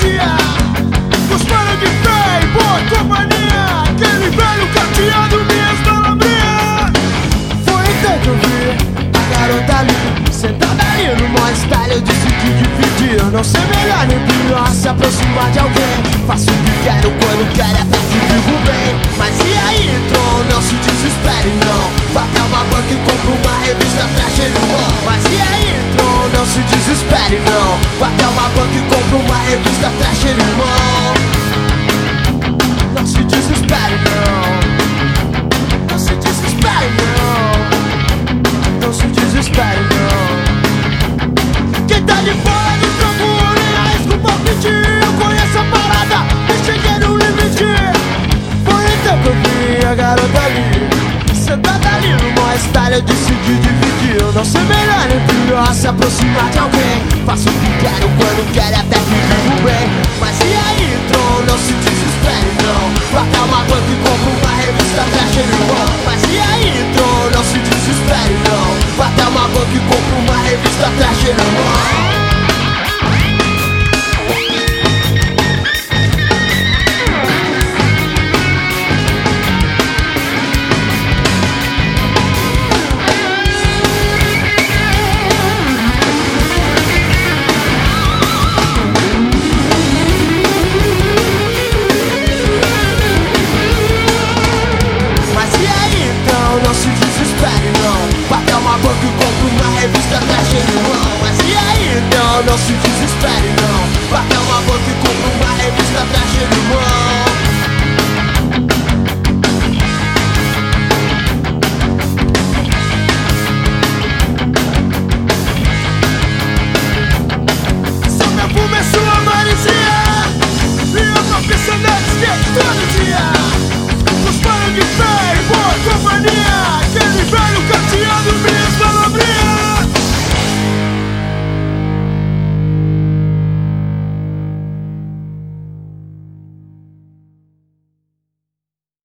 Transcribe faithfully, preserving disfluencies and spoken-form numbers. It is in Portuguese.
simpatia. Os para de pé e boa companhia. Aquele velho cateado me estalambria. Foi então que eu vi a garota ali, sentada ali no maior style. Eu disse que dividir, não sei melhor nem pior se aproximar de alguém. Faço o que quero quando quero, até que vivo bem. Mas e aí, Tron, não se desespere não. Bateu uma banca e compra uma revista trash irmão. Mas e aí, Tron, não se desespere não. Bateu uma banca e compra uma revista trash irmão. Não se desespere não. Não se desespere não. Não se desespere não. Quem tá de fora do trampo nem arrisca o palpite. Eu conheço a parada e cheguei no limite. Foi então que eu vi a garota ali, sentada ali no maior style. Eu decidi dividir, eu não sei melhor nem pior se aproximar de alguém. Faço o que quero quando quero, até que vivo bem. Mas e aí, Tron, não se desespere não. Bateu uma banca e compra uma revista trash irmão. Mas e aí, Tron, não se desespere não. Bateu uma banca e compra uma revista trash irmão.